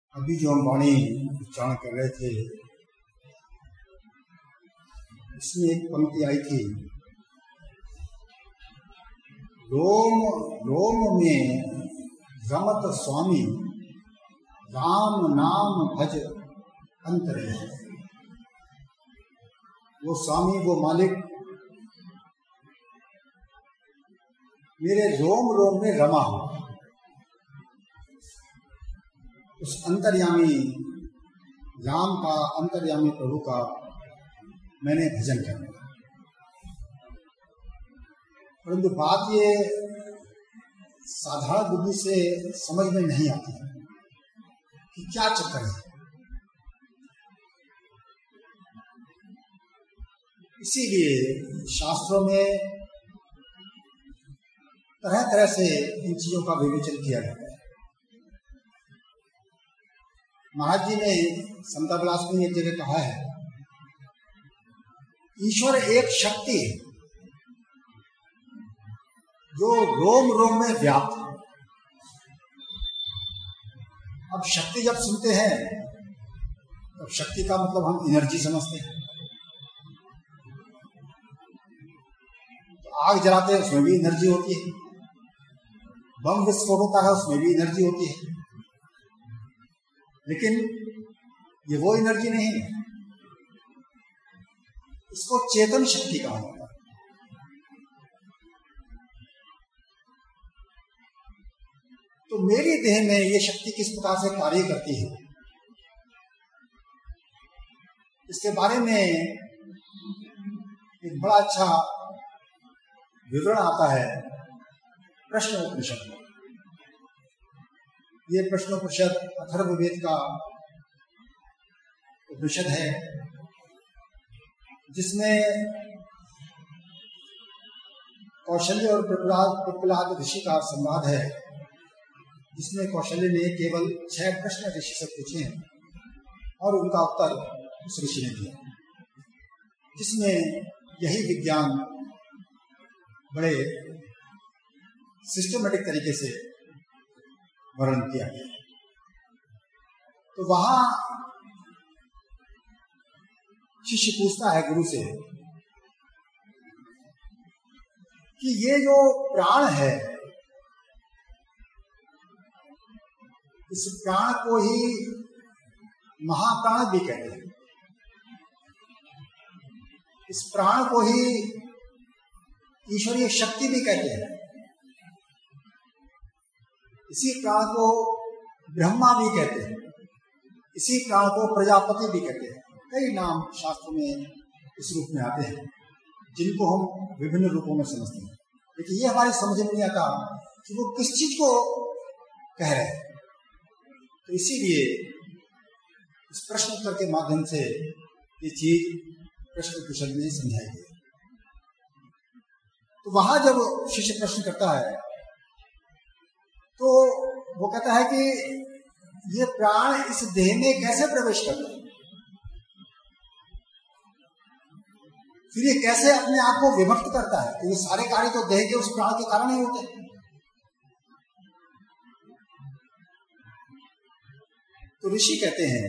अभी जो हम वाणी उच्चारण कर रहे थे इसमें एक पंक्ति आई थी, रोम रोम में रमत स्वामी राम नाम भज अंतर्यामी। वो स्वामी, वो मालिक मेरे रोम रोम में रमा हो, उस अंतर्यामी राम का, अंतर्यामी प्रभु का मैंने भजन करना। परंतु बात ये साधारण बुद्धि से समझ में नहीं आती कि क्या चक्कर है। इसीलिए शास्त्रों में तरह तरह से इन चीजों का विवेचन किया जाता है। महाराज जी ने समता विलास में एक जगह कहा है, ईश्वर एक शक्ति है जो रोम रोम में व्याप्त है। अब शक्ति जब सुनते हैं तब शक्ति का मतलब हम एनर्जी समझते हैं। तो आग जलाते हैं उसमें भी एनर्जी होती है, बम विस्फोट होता है उसमें भी एनर्जी होती है, लेकिन ये वो एनर्जी नहीं है, इसको चेतन शक्ति कहा जाता है। तो मेरी देह में ये शक्ति किस प्रकार से कार्य करती है, इसके बारे में एक बड़ा अच्छा विवरण आता है प्रश्नोपनिषद में। ये प्रश्नोपनिषद अथर्ववेद का उपनिषद है, जिसमें कौशल्य और पिप्पलाद ऋषि का संवाद है, जिसमें कौशल्य ने केवल 6 प्रश्न ऋषि से पूछे हैं और उनका उत्तर उस ऋषि ने दिया, जिसमें यही विज्ञान बड़े सिस्टमेटिक तरीके से वर्णन किया गया। तो वहां शिष्य पूछता है गुरु से कि ये जो प्राण है, इस प्राण को ही महाप्राण भी कहते हैं, इस प्राण को ही ईश्वरीय शक्ति भी कहते हैं, इसी प्राण को ब्रह्मा भी कहते हैं, इसी प्राण को प्रजापति भी कहते हैं। कई नाम शास्त्रों में इस रूप में आते हैं, जिनको हम विभिन्न रूपों में समझते हैं, लेकिन ये हमारी समझ में नहीं आता कि वो किस चीज को कह रहे हैं। तो इसीलिए इस प्रश्न उत्तर के माध्यम से ये चीज प्रश्न कुशल में समझाई गई। तो वहां जब शिष्य प्रश्न करता है तो वो कहता है कि ये प्राण इस देह में कैसे प्रवेश करता है, फिर ये कैसे अपने आप को विभक्त करता है। तो ये सारे कार्य तो देह के उस प्राण के कारण ही होते हैं। तो ऋषि कहते हैं,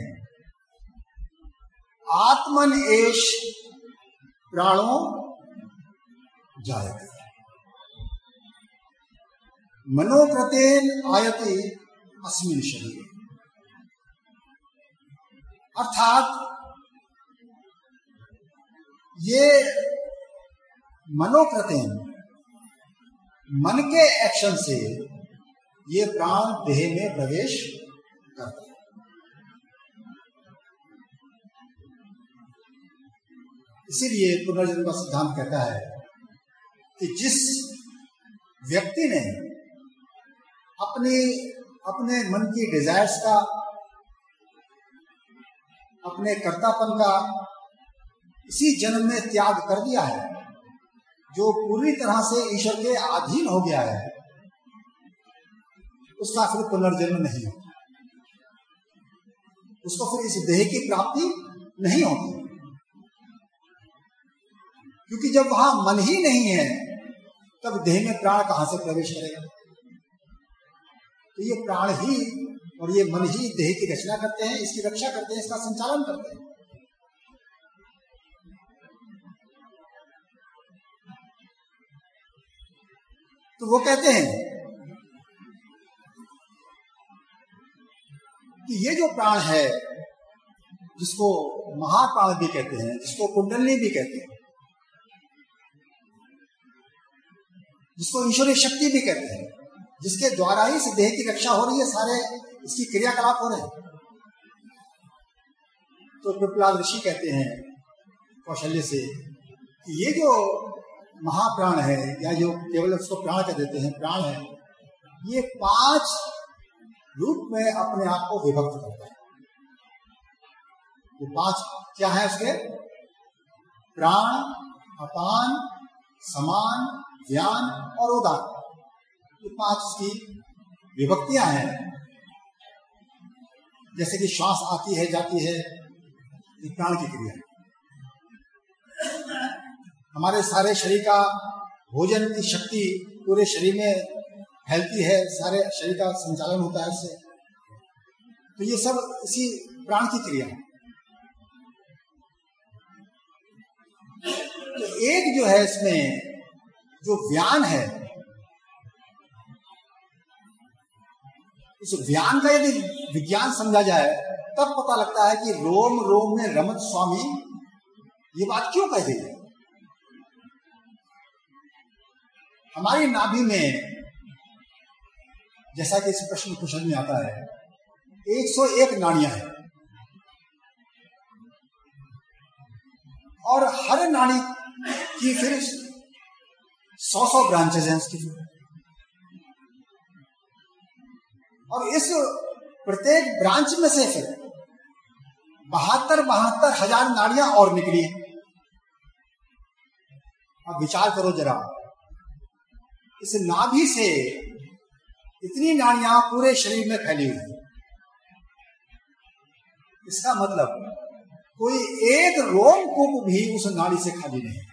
आत्मन एष प्राणो जायते मनोकृतेन आयति अस्मिन् शरीरे। अर्थात ये मनोकृतेन, मन के एक्शन से ये प्राण देह में प्रवेश करता है। इसीलिए पुनर्जन्म का सिद्धांत कहता है कि जिस व्यक्ति ने अपने मन की डिजायर्स का, अपने कर्तापन का इसी जन्म में त्याग कर दिया है, जो पूरी तरह से ईश्वर के अधीन हो गया है, उसका फिर पुनर्जन्म नहीं होता, उसको फिर इस देह की प्राप्ति नहीं होती, क्योंकि जब वहां मन ही नहीं है तब देह में प्राण कहां से प्रवेश करेगा। तो ये प्राण ही और ये मन ही देह की रचना करते हैं, इसकी रक्षा करते हैं, इसका संचालन करते हैं। तो वो कहते हैं कि ये जो प्राण है, जिसको महाप्राण भी कहते हैं, जिसको कुंडलिनी भी कहते हैं, जिसको ईश्वरीय शक्ति भी कहते हैं, जिसके द्वारा ही इस देह की रक्षा हो रही है, सारे इसकी क्रियाकलाप हो रहे हैं। तो पिपलाद ऋषि कहते हैं कौशल्य से कि ये जो महाप्राण है, या जो केवल उसको प्राण कह देते हैं, प्राण है, ये 5 रूप में अपने आप को विभक्त करता है। वो 5 क्या है उसके? प्राण, अपान, समान, ज्ञान और उदान। ये 5 की विभक्तियां हैं। जैसे कि श्वास आती है जाती है, ये प्राण की क्रिया है। हमारे सारे शरीर का भोजन की शक्ति पूरे शरीर में फैलती है, सारे शरीर का संचालन होता है इससे। तो ये सब इसी प्राण की क्रिया है। तो एक जो है इसमें जो व्यान है, इस व्यान का यदि विज्ञान समझा जाए तब पता लगता है कि रोम रोम में रमत स्वामी ये बात क्यों कह रही है। हमारी नाभि में, जैसा कि इस प्रश्न क्वेश्चन में आता है, 101 नाड़ियां हैं और हर नाड़ी की फिर 100 ब्रांचेस हैं इसकी। और इस प्रत्येक ब्रांच में से फिर 72 हजार नाड़ियां और निकली। अब विचार करो जरा, इस नाभि से इतनी नाड़ियां पूरे शरीर में फैली हुई है। इसका मतलब कोई एक रोमकूप भी उस नाड़ी से खाली नहीं।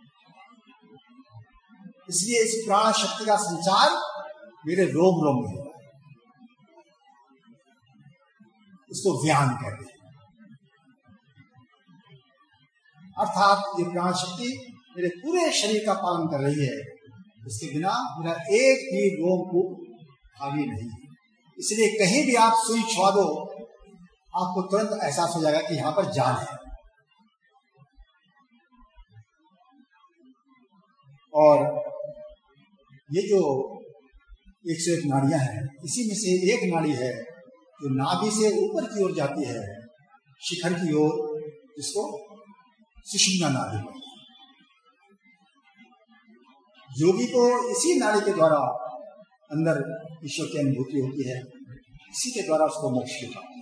इसलिए इस प्राण शक्ति का संचार मेरे रोम रोम में है। इसको व्यान कहते हैं। अर्थात ये प्राण शक्ति मेरे पूरे शरीर का पालन कर रही है। इसके बिना मेरा एक भी रोमकूप खाली नहीं। इसलिए कहीं भी आप सुई छुआ दो, आपको तुरंत एहसास हो जाएगा कि यहां पर जान है। और ये जो 101 नाड़ियां हैं, इसी में से एक नाड़ी है जो नाभि से ऊपर की ओर जाती है, शिखर की ओर, जिसको सुषुम्ना नाड़ी कहते हैं। योगी को इसी नाड़ी के द्वारा अंदर ईश्वर की अनुभूति होती है, इसी के द्वारा उसको मोक्ष की प्राप्ति।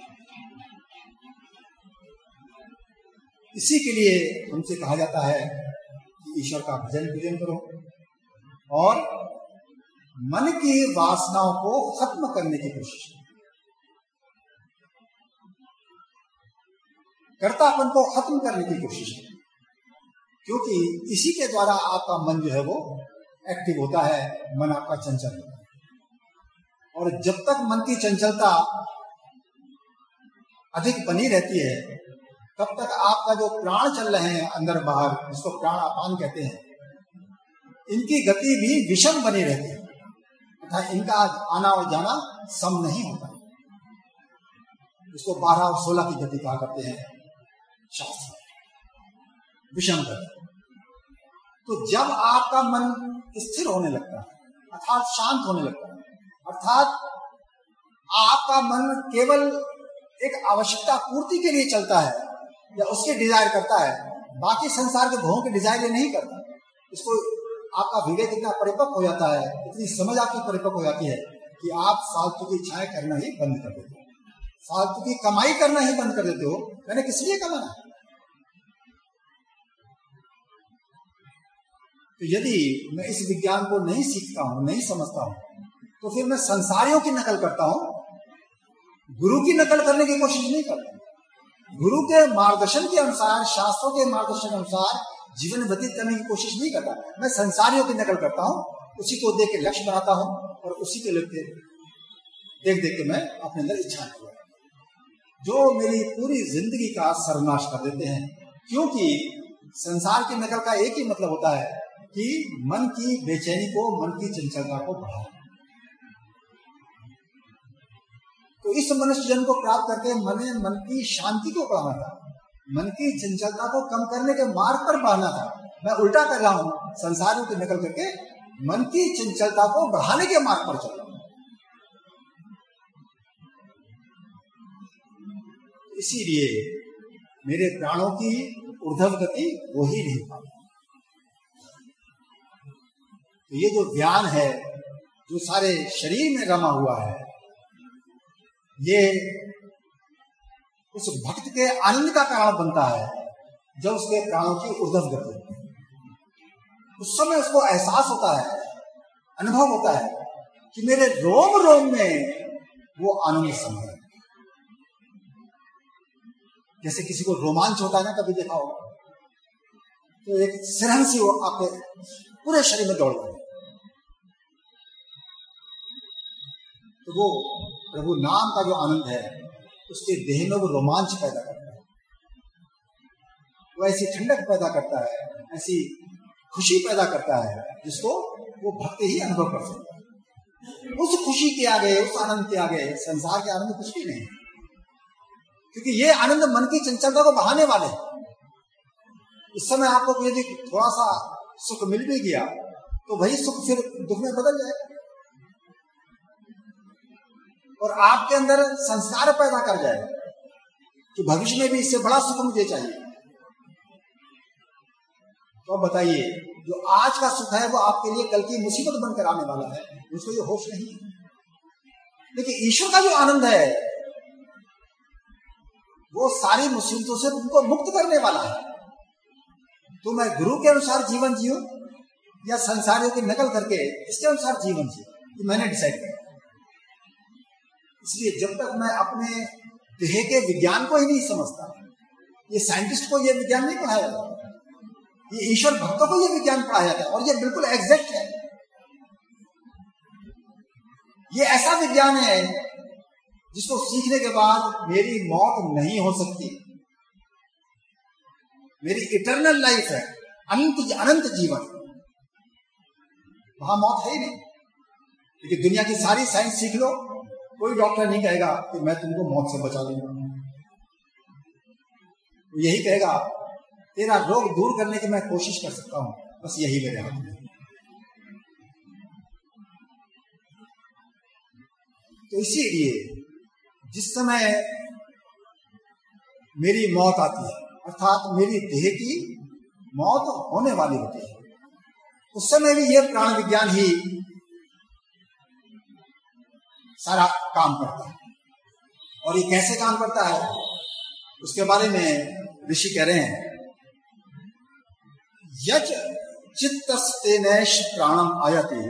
इसी के लिए हमसे कहा जाता है कि ईश्वर का भजन पूजन करो और मन की वासनाओं को खत्म करने की कोशिश करो। कर्तापन को खत्म करने की कोशिश करो, क्योंकि इसी के द्वारा आपका मन जो है वो एक्टिव होता है, मन आपका चंचल होता है। और जब तक मन की चंचलता अधिक बनी रहती है, तब तक आपका जो प्राण चल रहे हैं अंदर बाहर, जिसको प्राण अपान कहते हैं, इनकी गति भी विषम बनी रहती है, अर्थात इनका आना और जाना सम नहीं होता। इसको 12 और 16 की गति कहा करते हैं शास्त्र, विषम गति। तो जब आपका मन स्थिर होने लगता है, अर्थात शांत होने लगता है, अर्थात आपका मन केवल एक आवश्यकता पूर्ति के लिए चलता है या उसके डिजायर करता है, बाकी संसार के भोगों के डिजायर ये नहीं करता। इसको आपका विवेक इतना परिपक्व हो जाता है, इतनी समझ आपकी परिपक्व हो जाती है कि आप फालतू की इच्छाएं करना ही बंद कर देते हो, फालतू की कमाई करना ही बंद कर देते हो। मैंने किस लिए कमाना? तो यदि मैं इस विज्ञान को नहीं सीखता हूं, नहीं समझता हूं, तो फिर मैं संसारियों की नकल करता हूं, गुरु की नकल करने की कोशिश नहीं करता। गुरु के मार्गदर्शन के अनुसार, शास्त्रों के मार्गदर्शन के अनुसार जीवन व्यतीत करने की कोशिश नहीं करता। मैं संसारियों की नकल करता हूं, उसी को देख के लक्ष्य बनाता हूं और उसी के लिए देख देख के मैं अपने अंदर इच्छा नहीं हुआ, जो मेरी पूरी जिंदगी का सर्वनाश कर देते हैं। क्योंकि संसार की नकल का एक ही मतलब होता है कि मन की बेचैनी को, मन की चंचलता को बढ़ाना। तो इस मनुष्य जन्म को प्राप्त करके मैंने मन की शांति को बढ़ाना था, मन की चंचलता को कम करने के मार्ग पर बढ़ाना था। मैं उल्टा कर रहा हूं, संसारों की नकल करके मन की चंचलता को बढ़ाने के मार्ग पर चल रहा हूं। इसीलिए मेरे प्राणों की ऊर्ध्व गति हो ही नहीं पाती। तो ये जो ज्ञान है, जो सारे शरीर में रमा हुआ है, ये उस भक्त के आनंद का कारण बनता है जब उसके प्राणों की ऊर्ध्व गति होती है। उस समय उसको एहसास होता है, अनुभव होता है कि मेरे रोम रोम में वो आनंद समा है। जैसे किसी को रोमांच होता है ना, कभी देखा होगा, तो एक सिरहन सी वो आपके पूरे शरीर में दौड़ गई, तो वो प्रभु नाम का जो आनंद है उसके देह में वो रोमांच पैदा करता है, वो ऐसी ठंडक पैदा करता है, ऐसी खुशी पैदा करता है जिसको वो भक्त ही अनुभव कर सकता है। उस खुशी के आगे, उस आनंद के आगे संसार के आनंद कुछ भी नहीं, क्योंकि ये आनंद मन की चंचलता को बढ़ाने वाले हैं। इस समय आपको यदि थोड़ा सा सुख मिल भी गया तो वही सुख फिर दुख में बदल जाएगा और आपके अंदर संस्कार पैदा कर जाएगा कि भविष्य में भी इससे बड़ा सुख मुझे चाहिए। तो अब बताइए, जो आज का सुख है वो आपके लिए कल की मुसीबत बनकर आने वाला है, उसको ये होश नहीं है। लेकिन ईश्वर का जो आनंद है वो सारी मुसीबतों से तुमको मुक्त करने वाला है। तो मैं गुरु के अनुसार जीवन जियो या संसारियों की नकल करके इसके अनुसार जीवन जियो, ये मैंने डिसाइड किया। इसलिए जब तक मैं अपने देह के विज्ञान को ही नहीं समझता, ये साइंटिस्ट को ये विज्ञान नहीं पढ़ाया जाता, ये ईश्वर भक्तों को ये विज्ञान पढ़ाया जाता है और ये बिल्कुल एग्जैक्ट है। ये ऐसा विज्ञान है जिसको सीखने के बाद मेरी मौत नहीं हो सकती, मेरी इटर्नल लाइफ है, अनंत जीवन, वहां मौत है ही नहीं। लेकिन दुनिया की सारी साइंस सीख लो, कोई डॉक्टर नहीं कहेगा कि मैं तुमको मौत से बचा लूंगा। यही कहेगा तेरा रोग दूर करने की मैं कोशिश कर सकता हूं, बस यही मेरे हाथ में। तो इसीलिए जिस समय मेरी मौत आती है, अर्थात मेरी देह की मौत होने वाली होती है, उस समय भी यह प्राण विज्ञान ही सारा काम करता है। और ये कैसे काम करता है उसके बारे में ऋषि कह रहे हैं, यच चित्तस्तेनैष प्राणम आयति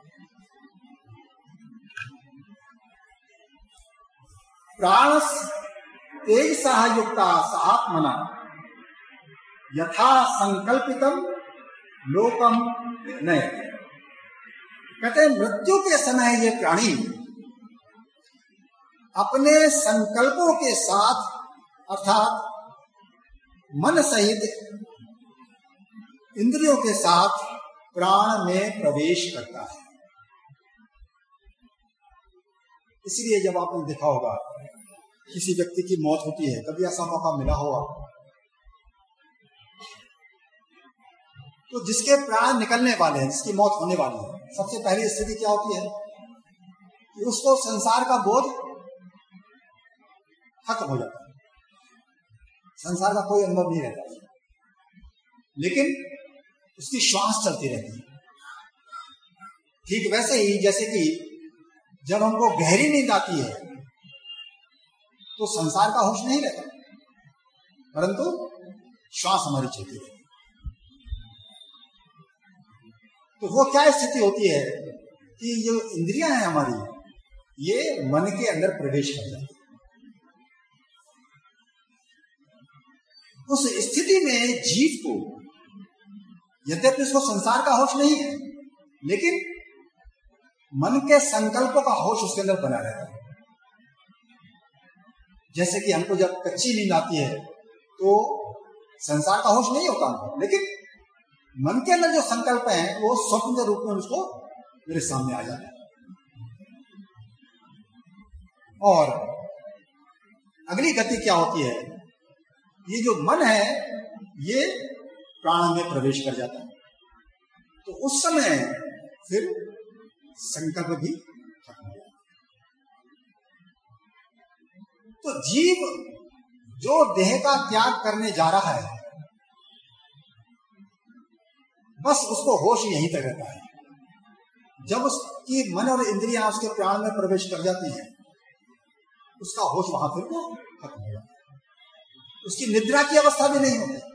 प्राण तेज सहयुक्ता सहात्मना यथा संकल्पितम लोकम नयति। कहते हैं मृत्यु के समय ये प्राणी अपने संकल्पों के साथ अर्थात मन सहित इंद्रियों के साथ प्राण में प्रवेश करता है। इसलिए जब आपने देखा होगा किसी व्यक्ति की मौत होती है, कभी ऐसा मौका मिला होगा, तो जिसके प्राण निकलने वाले हैं, जिसकी मौत होने वाली है, सबसे पहली स्थिति क्या होती है कि उसको संसार का बोध खत्म हो जाता है, संसार का कोई अनुभव नहीं रहता, लेकिन उसकी श्वास चलती रहती है। ठीक वैसे ही जैसे कि जब हमको गहरी नींद आती है तो संसार का होश नहीं रहता, परंतु श्वास हमारी चलती रहती है। तो वो क्या स्थिति होती है कि जो इंद्रियां हैं हमारी, ये मन के अंदर प्रवेश कर जाती है। उस स्थिति में जीव को यद्यपि उसको संसार का होश नहीं है, लेकिन मन के संकल्पों का होश उसके अंदर बना रहता है। जैसे कि हमको जब कच्ची नींद आती है तो संसार का होश नहीं होता हमको, लेकिन मन के अंदर जो संकल्प है वो स्वप्न के रूप में उसको मेरे सामने आ जाता है। और अगली गति क्या होती है, ये जो मन है ये प्राण में प्रवेश कर जाता है, तो उस समय फिर संकल्प भी खत्म हो जाता है। तो जीव जो देह का त्याग करने जा रहा है बस उसको होश यहीं तक रहता है। जब उसकी मन और इंद्रियां उसके प्राण में प्रवेश कर जाती हैं उसका होश वहां फिर वो खत्म हो जाता है, उसकी निद्रा की अवस्था भी नहीं होती।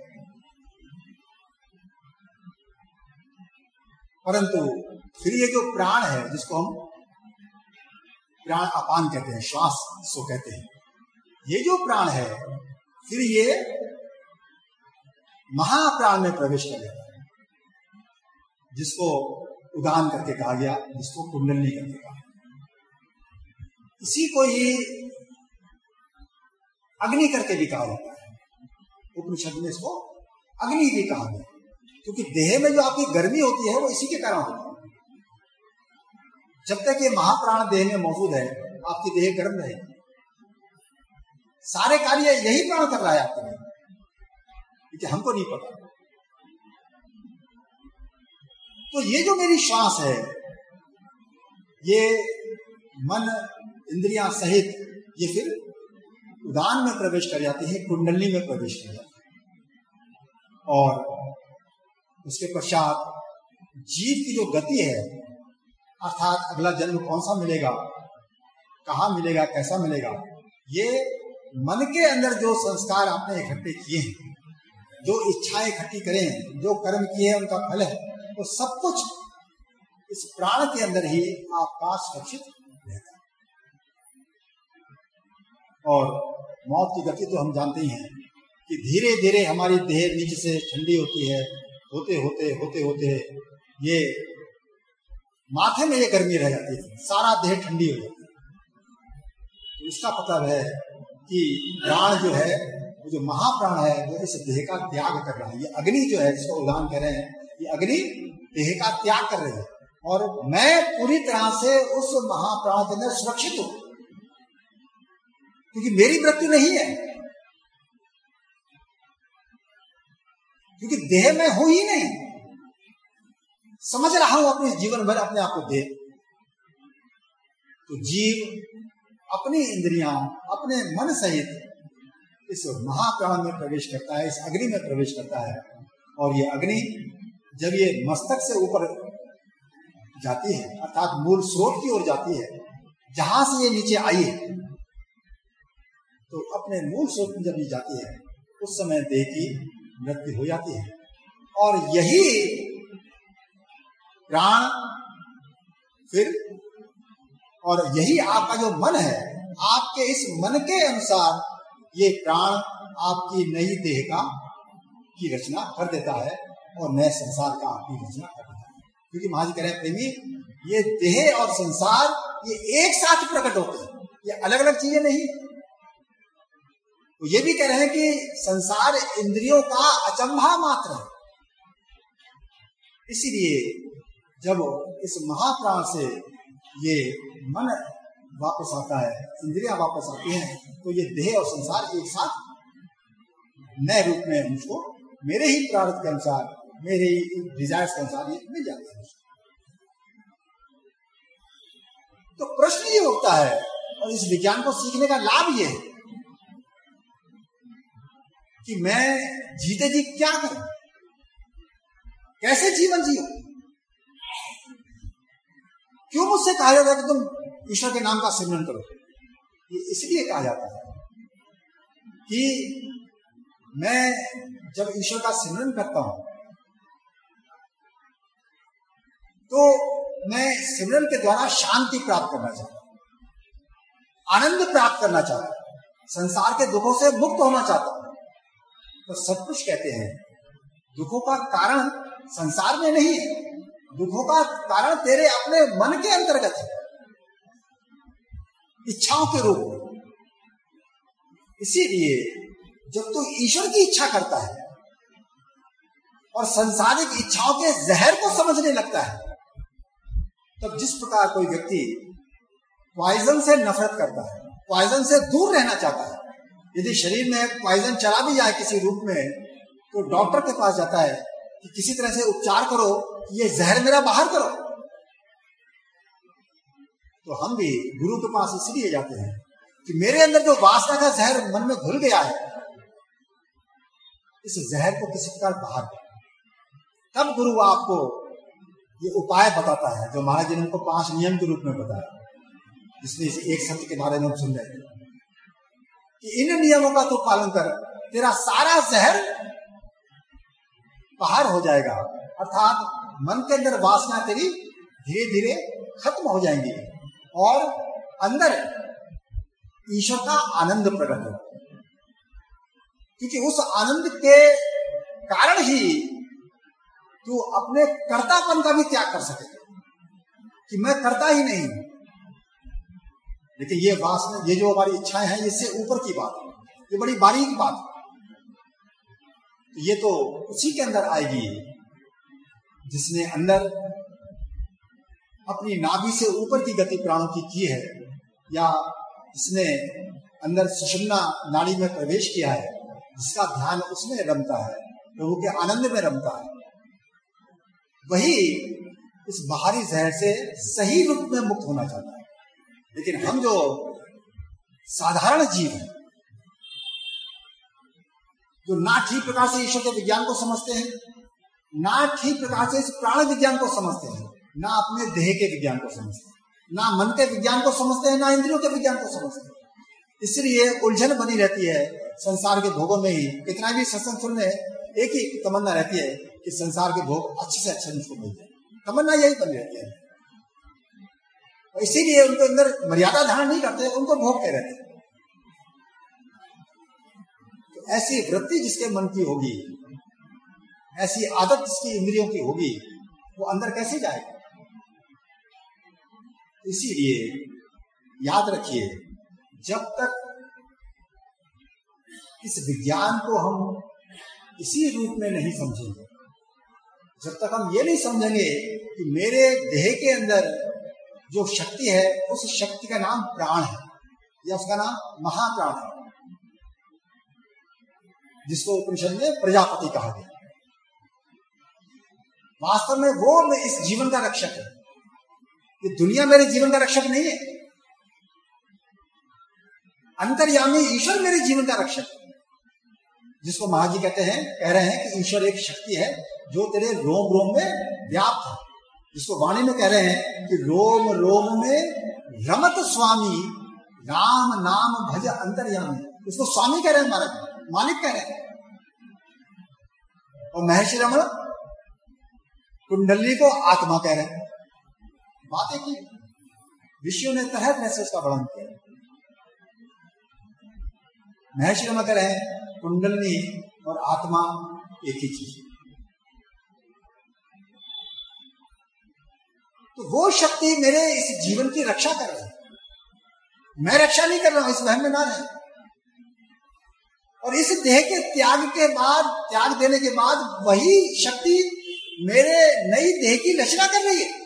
परंतु फिर ये जो प्राण है जिसको हम प्राण अपान कहते हैं, श्वास इसको कहते हैं, ये जो प्राण है फिर ये महाप्राण में प्रवेश कर जाता है, जिसको उदान करके कहा गया, जिसको कुंडलनी करके कहा। इसी को ही अग्नि करके भी कहा जाता है, उपनिषद में इसको अग्नि भी कहा गया, क्योंकि देह में जो आपकी गर्मी होती है वो इसी के कारण होती है। जब तक ये महाप्राण देह में मौजूद है आपकी देह गर्म रहेगी, सारे कार्य यही प्राण कर रहा है आपके लिए, क्योंकि हमको नहीं पता। तो ये जो मेरी श्वास है ये मन इंद्रियां सहित ये फिर उदान में प्रवेश कर जाती है, कुंडली में प्रवेश कर जाती है। और उसके पश्चात जीव की जो गति है, अर्थात अगला जन्म कौन सा मिलेगा, कहाँ मिलेगा, कैसा मिलेगा, ये मन के अंदर जो संस्कार आपने इकट्ठे किए हैं, जो इच्छाएं इकट्ठी करें हैं, जो कर्म किए हैं उनका फल है, वो सब कुछ इस प्राण के अंदर ही आपका सुरक्षित रहता है। और मौत की गति तो हम जानते ही हैं कि धीरे धीरे हमारी देह नीचे से ठंडी होती है, होते होते ये माथे में ये गर्मी रह जाती है, सारा देह ठंडी हो जाती है। तो इसका मतलब है कि प्राण जो है, वो जो महाप्राण है, वो इस देह का त्याग कर रहा है। ये अग्नि जो है जिसको उदान कर रहे हैं, ये अग्नि देह का त्याग कर रही है, और मैं पूरी तरह से उस महाप्राण के अंदर सुरक्षित हूं, क्योंकि मेरी मृत्यु नहीं है, क्योंकि देह में हूं ही नहीं, समझ रहा हूं अपने जीवन भर अपने आप को देह। तो जीव अपनी इंद्रियां अपने मन सहित इस महाप्राण में प्रवेश करता है, इस अग्नि में प्रवेश करता है। और ये अग्नि जब ये मस्तक से ऊपर जाती है, अर्थात मूल स्रोत की ओर जाती है, जहां से ये नीचे आई है, तो अपने मूल स्रोत में जब ये जाती है उस समय देह की मृत्यु हो जाती है। और यही प्राण फिर, और यही आपका जो मन है, आपके इस मन के अनुसार ये प्राण आपकी नई देह की रचना कर देता है और नए संसार का आपकी रचना कर देता है। क्योंकि महाराज कह रहे हैं प्रेमी, ये देह और संसार ये एक साथ प्रकट होते हैं, ये अलग अलग चीजें नहीं। तो ये भी कह रहे हैं कि संसार इंद्रियों का अचंभा मात्र है। इसीलिए जब इस महाप्राण से ये मन वापस आता है, इंद्रियां वापस आती हैं, तो ये देह और संसार एक साथ नए रूप में मुझको मेरे ही प्रारब्ध के अनुसार, मेरे ही डिजायर्स के अनुसार ये मिल जाते हैं। तो प्रश्न ये उठता है, और इस विज्ञान को सीखने का लाभ ये है कि मैं जीते जी क्या करूं, कैसे जीवन जियो। क्यों मुझसे कहा जाता है कि तुम ईश्वर के नाम का सिमरन करो? ये इसलिए कहा जाता है कि मैं जब ईश्वर का सिमरन करता हूं तो मैं सिमरन के द्वारा शांति प्राप्त करना चाहता हूं, आनंद प्राप्त करना चाहता हूं, संसार के दुखों से मुक्त होना चाहता हूं। तो सब कुछ कहते हैं दुखों का कारण संसार में नहीं है, दुखों का कारण तेरे अपने मन के अंतर्गत है, इच्छाओं के रूप में। इसीलिए जब तू ईश्वर की इच्छा करता है और संसारिक इच्छाओं के जहर को समझने लगता है, तब जिस प्रकार कोई व्यक्ति पॉइजन से नफरत करता है, पॉइजन से दूर रहना चाहता है, यदि शरीर में पॉइजन चला भी जाए किसी रूप में, तो डॉक्टर के पास जाता है कि किसी तरह से उपचार करो, ये जहर मेरा बाहर करो। तो हम भी गुरु के पास इसलिए जाते हैं कि मेरे अंदर जो वासना का जहर मन में घुल गया है, इस जहर को किसी प्रकार बाहर करो। तब गुरु आपको ये उपाय बताता है जो महाराज जी ने हमको 5 नियम के रूप में बताया, जिसमें एक सत्य के बारे में हम सुन रहे थे कि इन नियमों का तो पालन कर, तेरा सारा जहर बाहर हो जाएगा, अर्थात मन के अंदर वासना तेरी धीरे धीरे खत्म हो जाएंगी और अंदर ईश्वर का आनंद प्रकट हो, क्योंकि उस आनंद के कारण ही तू अपने कर्तापन का भी त्याग कर सके कि मैं करता ही नहीं। लेकिन ये वासना, ये जो हमारी इच्छाएं हैं, इससे ऊपर की बात है, ये बड़ी बारीक बात है। तो ये तो उसी के अंदर आएगी जिसने अंदर अपनी नाभि से ऊपर की गति प्राणों की है, या जिसने अंदर सुषुम्ना नाड़ी में प्रवेश किया है, जिसका ध्यान उसमें रमता है, प्रभु के आनंद में रमता है, वही इस बाहरी जहर से सही रूप में मुक्त होना चाहता है। लेकिन हम जो साधारण जीव हैं, जो ना ठीक प्रकार से ईश्वर के विज्ञान को समझते हैं, ना ठीक प्रकार से इस प्राण विज्ञान को समझते हैं, ना अपने देह के विज्ञान को समझते हैं, ना मन के विज्ञान को समझते हैं, ना इंद्रियों के विज्ञान को समझते हैं, इसलिए उलझन बनी रहती है संसार के भोगों में ही। कितना भी सत्संग सुनने, एक ही तमन्ना रहती है कि संसार के भोग अच्छे से अच्छे मुझको मिल जाए, तमन्ना यही बनी रहती है। और इसीलिए उनको अंदर मर्यादा धारण नहीं करते, उनको भोगते रहते। तो ऐसी वृत्ति जिसके मन की होगी, ऐसी आदत जिसकी इंद्रियों की होगी, वो अंदर कैसे जाएगा? इसीलिए याद रखिए, जब तक इस विज्ञान को हम इसी रूप में नहीं समझेंगे, जब तक हम ये नहीं समझेंगे कि मेरे देह के अंदर जो शक्ति है, उस शक्ति का नाम प्राण है, या उसका नाम महाप्राण है, जिसको उपनिषद में प्रजापति कहा गया। वास्तव में वो इस जीवन का रक्षक है। ये दुनिया मेरे जीवन का रक्षक नहीं है, अंतर्यामी ईश्वर मेरे जीवन का रक्षक है, जिसको महाराज जी कह रहे हैं कि ईश्वर एक शक्ति है जो तेरे रोम रोम में व्याप्त है, जिसको वाणी में कह रहे हैं कि रोम रोम में रमत स्वामी राम नाम भज अंतर्यामी। इसको स्वामी कह रहे हैं महाराज, मालिक कह रहे हैं। और महर्षि रमण कुंडली को आत्मा कह रहे हैं। बात है कि ऋषियों ने तरह तरह से उसका वर्णन किया। महर्षि रमण कह रहे हैं कुंडली और आत्मा एक ही चीज है। तो वो शक्ति मेरे इस जीवन की रक्षा कर रही है, मैं रक्षा नहीं कर रहा हूं, इस वहम में ना रहे। और इस देह के त्याग देने के बाद वही शक्ति मेरे नई देह की रचना कर रही है।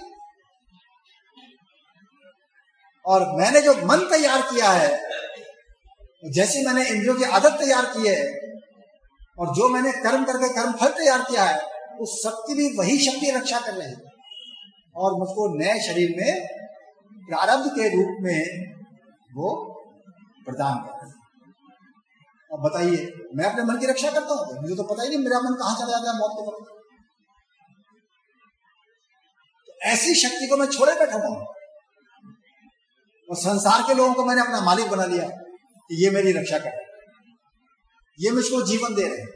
और मैंने जो मन तैयार किया है, जैसे मैंने इंद्रियों की आदत तैयार की है, और जो मैंने कर्म करके कर्म फल तैयार किया है, उस सबकी भी वही शक्ति रक्षा कर रही है और मुझको नए शरीर में प्रारब्ध के रूप में वो प्रदान कर रही है। अब बताइए, मैं अपने मन की रक्षा करता हूं? मुझे तो पता ही नहीं मेरा मन कहां चला जाता है मौत के वक्त। तो ऐसी शक्ति को मैं छोड़े बैठा हूं, और संसार के लोगों को मैंने अपना मालिक बना लिया कि ये मेरी रक्षा कर रहे, ये मुझको जीवन दे रहे।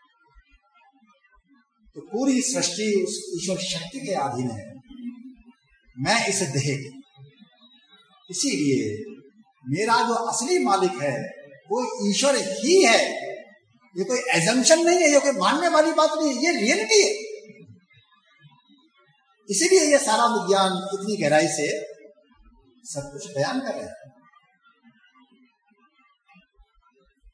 तो पूरी सृष्टि उस ईश्वर शक्ति के अधीन है, मैं इस देह के। इसीलिए मेरा जो असली मालिक है वो ईश्वर ही है। ये कोई एजम्पशन नहीं है, ये कोई मानने वाली बात नहीं है, ये रियलिटी है। इसीलिए ये सारा विज्ञान इतनी गहराई से सब कुछ बयान कर रहे हैं।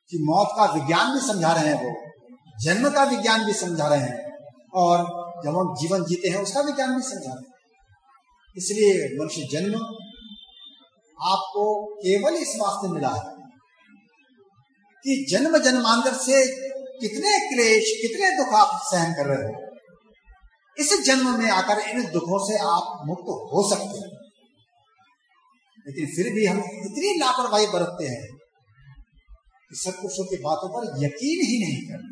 कि मौत का विज्ञान भी समझा रहे हैं, वो जन्म का विज्ञान भी समझा रहे हैं, और जब हम जीवन जीते हैं उसका विज्ञान भी समझा रहे हैं। इसलिए मनुष्य जन्म आपको केवल इस वास्ते मिला है कि जन्म जन्मांतर से कितने क्लेश, कितने दुख आप सहन कर रहे हो, इस जन्म में आकर इन दुखों से आप मुक्त हो सकते हैं। लेकिन फिर भी हम इतनी लापरवाही बरतते हैं कि सत्पुरुषों की बातों पर यकीन ही नहीं करते।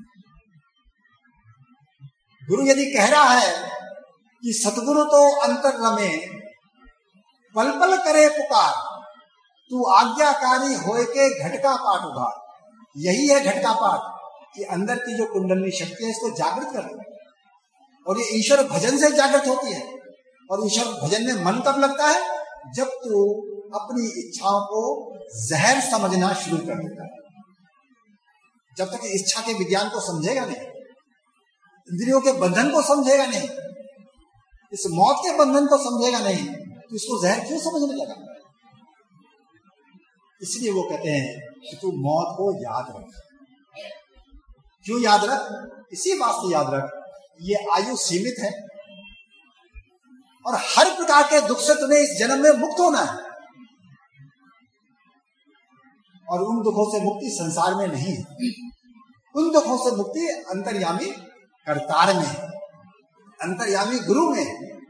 गुरु यदि कह रहा है कि सतगुरु तो अंतर रमे, पल पल करे पुकार, तू आज्ञाकारी होए के घटका पाठ उघार। यही है घटका पाठ, कि अंदर की जो कुंडली शक्ति है इसको जागृत कर दो। और ये ईश्वर भजन से जागृत होती है। और ईश्वर भजन में मन कब लगता है? जब तू अपनी इच्छाओं को जहर समझना शुरू कर देता है। जब तक इच्छा के विज्ञान को समझेगा नहीं, इंद्रियों के बंधन को समझेगा नहीं, इस मौत के बंधन को समझेगा नहीं, तो इसको जहर क्यों समझने लगा? इसलिए वो कहते हैं कि तू मौत को याद रख। क्यों याद रख? इसी वास्ते याद रख, ये आयु सीमित है और हर प्रकार के दुख से तुम्हें इस जन्म में मुक्त होना है। और उन दुखों से मुक्ति संसार में नहीं है, उन दुखों से मुक्ति अंतर्यामी करतार में, अंतर्यामी गुरु में।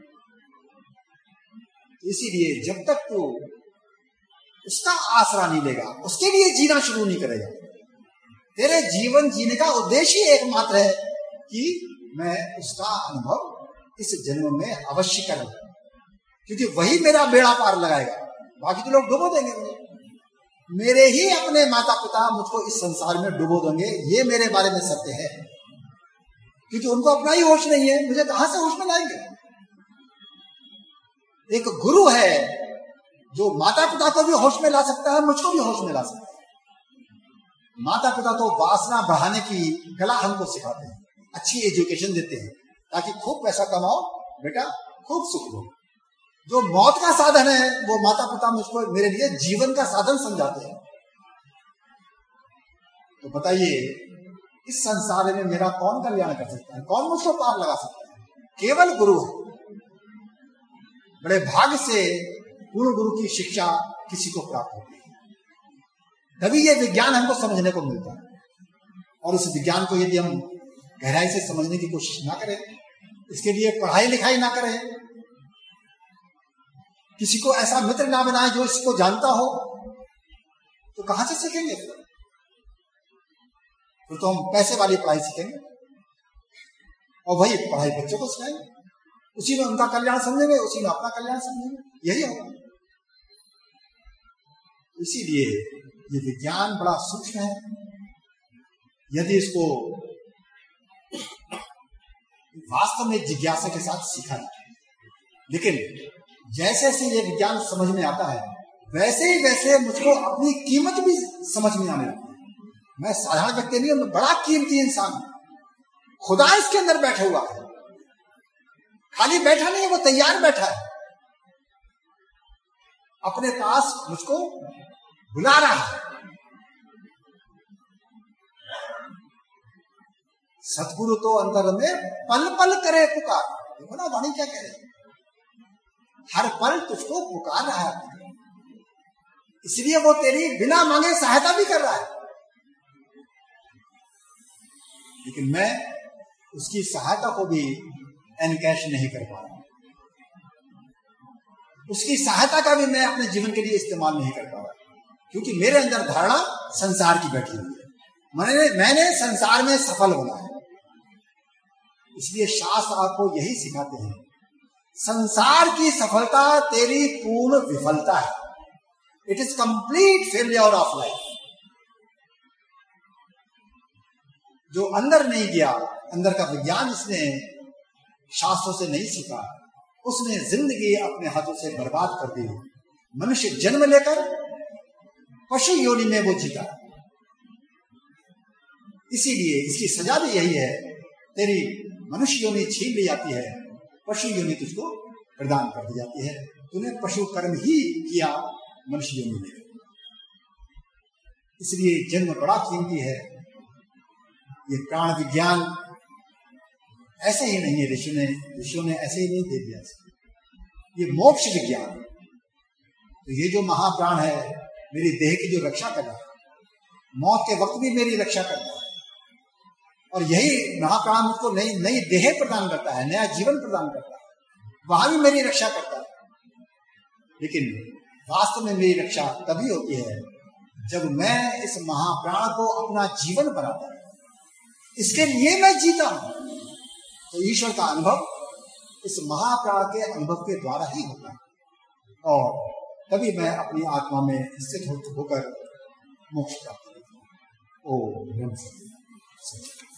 इसीलिए जब तक तू उसका आसरा नहीं लेगा, उसके लिए जीना शुरू नहीं करेगा, तेरे जीवन जीने का उद्देश्य एकमात्र है कि मैं उसका अनुभव इस जन्म में अवश्य करूं, क्योंकि वही मेरा बेड़ा पार लगाएगा। बाकी तो लोग डुबो देंगे मुझे, मेरे ही अपने माता पिता मुझको इस संसार में डुबो देंगे, ये मेरे बारे में सत्य है। क्योंकि उनको अपना ही होश नहीं है, मुझे कहां से होश में लाएंगे? एक गुरु है जो माता पिता को भी होश में ला सकता है, मुझको भी होश में ला सकता है। माता पिता तो वासना बढ़ाने की कला हमको सिखाते हैं, अच्छी एजुकेशन देते हैं ताकि खूब पैसा कमाओ बेटा, खूब सुख लो। जो मौत का साधन है वो माता पिता मुझको, मेरे लिए जीवन का साधन समझाते हैं। तो बताइए, इस संसार में मेरा कौन कल्याण कर सकता है? कौन मुझको पार लगा सकता है? केवल गुरु है। बड़े भाग्य से पूर्ण गुरु की शिक्षा किसी को प्राप्त होती है, तभी ये विज्ञान हमको समझने को मिलता है। और उस विज्ञान को यदि हम गहराई से समझने की कोशिश ना करें, इसके लिए पढ़ाई लिखाई ना करें, किसी को ऐसा मित्र ना बनाए जो इसको जानता हो, तो कहां से सीखेंगे? फिर तो हम पैसे वाली पढ़ाई सीखेंगे और वही पढ़ाई बच्चों को सिखाएंगे, उसी में उनका कल्याण समझेंगे, उसी में अपना कल्याण समझेंगे, यही होगा। इसीलिए ये विज्ञान बड़ा सूक्ष्म है। यदि इसको वास्तव में जिज्ञासा के साथ सीखा जाए, लेकिन जैसे जैसे ये विज्ञान समझ में आता है, वैसे ही वैसे मुझको अपनी कीमत भी समझ में आने लगती है। मैं साधारण व्यक्ति नहीं हूं, मैं बड़ा कीमती इंसान हूं। खुदा इसके अंदर बैठा हुआ है, खाली बैठा नहीं है, वो तैयार बैठा है, अपने पास मुझको बुला रहा है। सतगुरु तो अंतर में पल पल करे पुकार। देखो ना वाणी क्या कह रहे, हर पल तुझको पुकार रहा है, इसलिए वो तेरी बिना मांगे सहायता भी कर रहा है। लेकिन मैं उसकी सहायता को भी एनकैश नहीं कर पा रहा, उसकी सहायता का भी मैं अपने जीवन के लिए इस्तेमाल नहीं कर पा रहा, क्योंकि मेरे अंदर धारणा संसार की बैठी हुई है। मैंने संसार में सफल होना है। इसलिए शास्त्र आपको यही सिखाते हैं, संसार की सफलता तेरी पूर्ण विफलता है। It is complete failure of life. जो अंदर नहीं गया, अंदर का विज्ञान इसने शास्त्रों से नहीं सीखा, उसने जिंदगी अपने हाथों से बर्बाद कर दी। मनुष्य जन्म लेकर पशु योनि में वो जीता, इसीलिए इसकी सजा भी यही है, तेरी मनुष्य योनि छीन ली जाती है, पशु योनि तुझको प्रदान कर दी जाती है। तूने पशु कर्म ही किया मनुष्य योनि में। इसलिए जन्म बड़ा कीमती है। ये प्राण विज्ञान ऐसे ही नहीं है, ऋषियों ने ऐसे ही नहीं दे दिया। ये मोक्ष विज्ञान। तो ये जो महाप्राण है मेरी देह की जो रक्षा कर रहा है, मौत के वक्त भी मेरी रक्षा करता है, और यही महाप्राण मुझको नई देह प्रदान करता है, नया जीवन प्रदान करता है, वहां भी मेरी रक्षा करता है। लेकिन वास्तव में मेरी रक्षा तभी होती है जब मैं इस महाप्राण को अपना जीवन बनाता हूं, इसके लिए मैं जीता हूं। तो ईश्वर का अनुभव इस महाप्राण के अनुभव के द्वारा ही होता है, और तभी मैं अपनी आत्मा में स्थित होकर मोक्ष प्राप्त करता हूं। ओम नमः शिवाय।